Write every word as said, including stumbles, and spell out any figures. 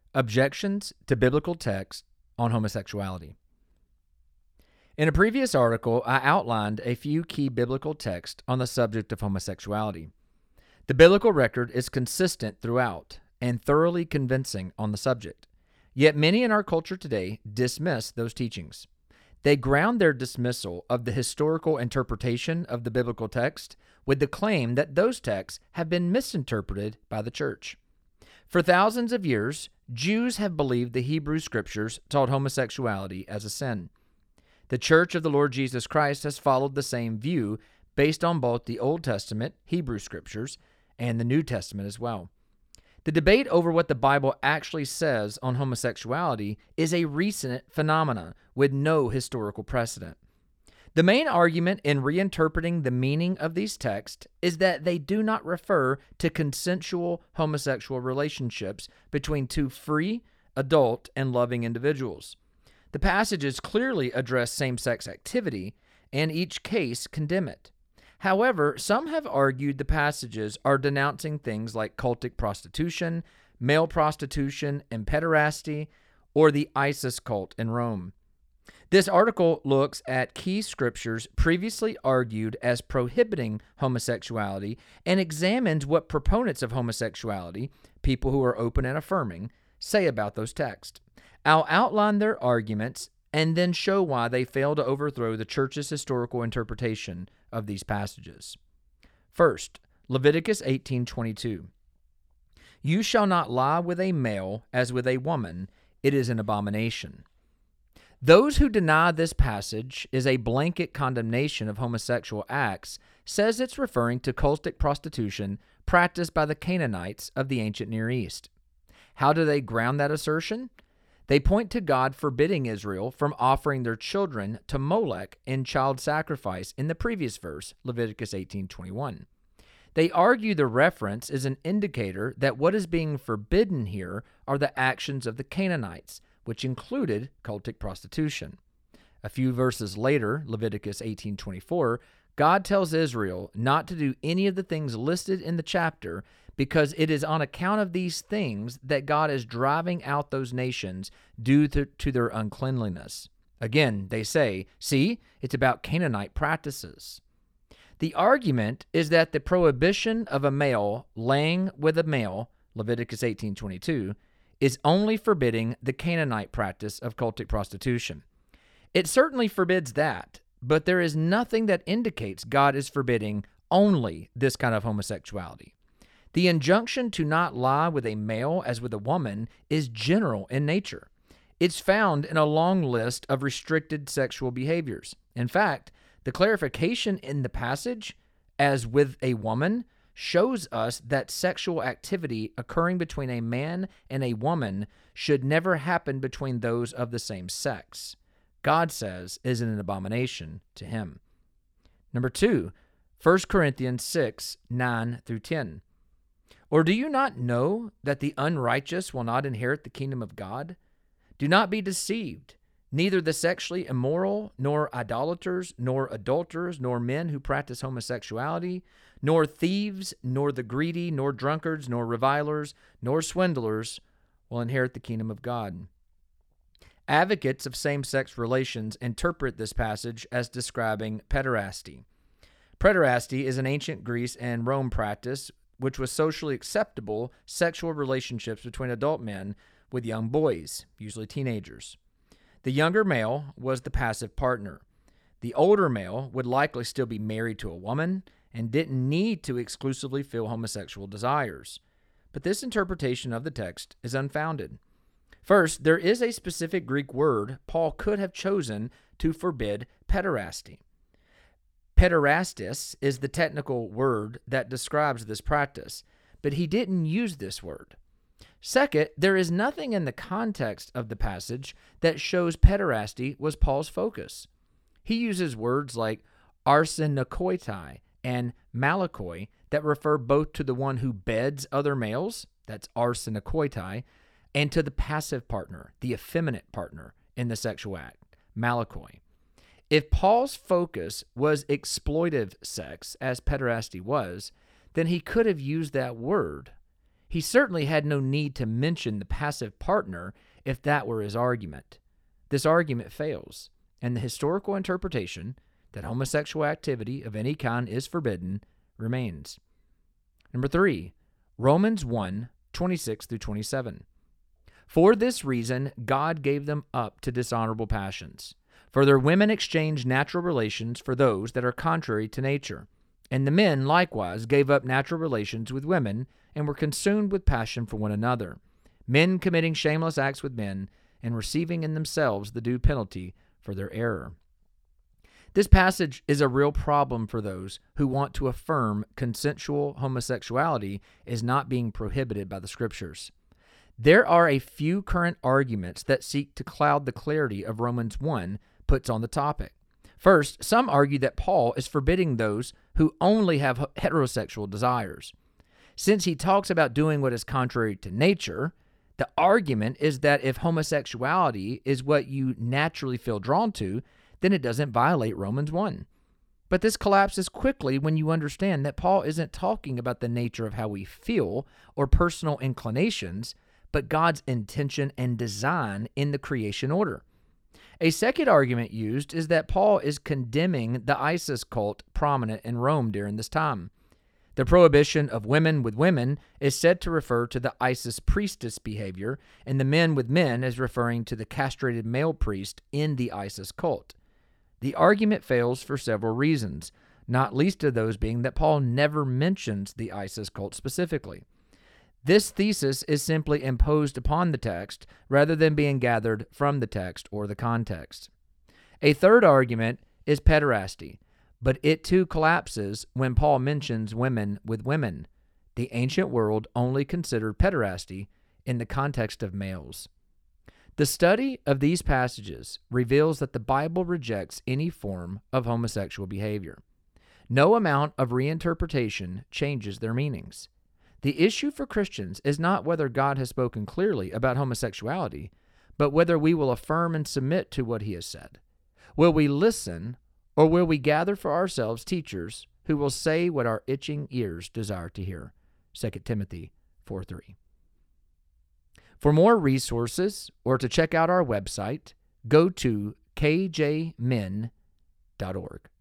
Objections to biblical texts on homosexuality. In a previous article, I outlined a few key biblical texts on the subject of homosexuality. The biblical record is consistent throughout and thoroughly convincing on the subject. Yet many in our culture today dismiss those teachings. They ground their dismissal of the historical interpretation of the biblical text with the claim that those texts have been misinterpreted by the church. For thousands of years, Jews have believed the Hebrew Scriptures taught homosexuality as a sin. The Church of the Lord Jesus Christ has followed the same view based on both the Old Testament, Hebrew Scriptures, and the New Testament as well. The debate over what the Bible actually says on homosexuality is a recent phenomenon with no historical precedent. The main argument in reinterpreting the meaning of these texts is that they do not refer to consensual homosexual relationships between two free, adult, and loving individuals. The passages clearly address same-sex activity, and each case condemn it. However, some have argued the passages are denouncing things like cultic prostitution, male prostitution, and pederasty, or the ISIS cult in Rome. This article looks at key scriptures previously argued as prohibiting homosexuality and examines what proponents of homosexuality, people who are open and affirming, say about those texts. I'll outline their arguments and then show why they fail to overthrow the church's historical interpretation of these passages. First, Leviticus eighteen twenty-two. You shall not lie with a male as with a woman, it is an abomination. Those who deny this passage is a blanket condemnation of homosexual acts says it's referring to cultic prostitution practiced by the Canaanites of the ancient Near East. How do they ground that assertion? They point to God forbidding Israel from offering their children to Molech in child sacrifice in the previous verse, Leviticus eighteen twenty-one. They argue the reference is an indicator that what is being forbidden here are the actions of the Canaanites, which included cultic prostitution. A few verses later, Leviticus eighteen twenty-four, God tells Israel not to do any of the things listed in the chapter because it is on account of these things that God is driving out those nations due to, to their uncleanliness. Again, they say, see, it's about Canaanite practices. The argument is that the prohibition of a male laying with a male, Leviticus eighteen twenty-two, is only forbidding the Canaanite practice of cultic prostitution. It certainly forbids that, but there is nothing that indicates God is forbidding only this kind of homosexuality. The injunction to not lie with a male as with a woman is general in nature. It's found in a long list of restricted sexual behaviors. In fact, the clarification in the passage, as with a woman, shows us that sexual activity occurring between a man and a woman should never happen between those of the same sex. God says is an abomination to him. Number two, First Corinthians six, nine through ten. Or do you not know that the unrighteous will not inherit the kingdom of God? Do not be deceived. Neither the sexually immoral, nor idolaters, nor adulterers, nor men who practice homosexuality, nor thieves, nor the greedy, nor drunkards, nor revilers, nor swindlers will inherit the kingdom of God. Advocates of same-sex relations interpret this passage as describing pederasty. Pederasty is an ancient Greece and Rome practice which was socially acceptable sexual relationships between adult men with young boys, usually teenagers. The younger male was the passive partner. The older male would likely still be married to a woman and didn't need to exclusively feel homosexual desires. But this interpretation of the text is unfounded. First, there is a specific Greek word Paul could have chosen to forbid pederasty. Pederastis is the technical word that describes this practice, but he didn't use this word. Second, there is nothing in the context of the passage that shows pederasty was Paul's focus. He uses words like arsenokoitai and malakoi that refer both to the one who beds other males, that's arsenokoitai, and to the passive partner, the effeminate partner in the sexual act, malakoi. If Paul's focus was exploitive sex, as pederasty was, then he could have used that word. He certainly had no need to mention the passive partner if that were his argument. This argument fails, and the historical interpretation that homosexual activity of any kind is forbidden remains. Number three, Romans one, twenty-six through twenty-seven. For this reason, God gave them up to dishonorable passions. For their women exchanged natural relations for those that are contrary to nature. And the men likewise gave up natural relations with women and were consumed with passion for one another, men committing shameless acts with men and receiving in themselves the due penalty for their error. This passage is a real problem for those who want to affirm consensual homosexuality is not being prohibited by the Scriptures. There are a few current arguments that seek to cloud the clarity of Romans one puts on the topic. First, some argue that Paul is forbidding those who only have heterosexual desires. Since he talks about doing what is contrary to nature, the argument is that if homosexuality is what you naturally feel drawn to, then it doesn't violate Romans one. But this collapses quickly when you understand that Paul isn't talking about the nature of how we feel or personal inclinations, but God's intention and design in the creation order. A second argument used is that Paul is condemning the Isis cult prominent in Rome during this time. The prohibition of women with women is said to refer to the Isis priestess behavior, and the men with men is referring to the castrated male priest in the Isis cult. The argument fails for several reasons, not least of those being that Paul never mentions the Isis cult specifically. This thesis is simply imposed upon the text rather than being gathered from the text or the context. A third argument is pederasty, but it too collapses when Paul mentions women with women. The ancient world only considered pederasty in the context of males. The study of these passages reveals that the Bible rejects any form of homosexual behavior. No amount of reinterpretation changes their meanings. The issue for Christians is not whether God has spoken clearly about homosexuality, but whether we will affirm and submit to what he has said. Will we listen, or will we gather for ourselves teachers who will say what our itching ears desire to hear? Second Timothy four three. For more resources or to check out our website, go to k j men dot org.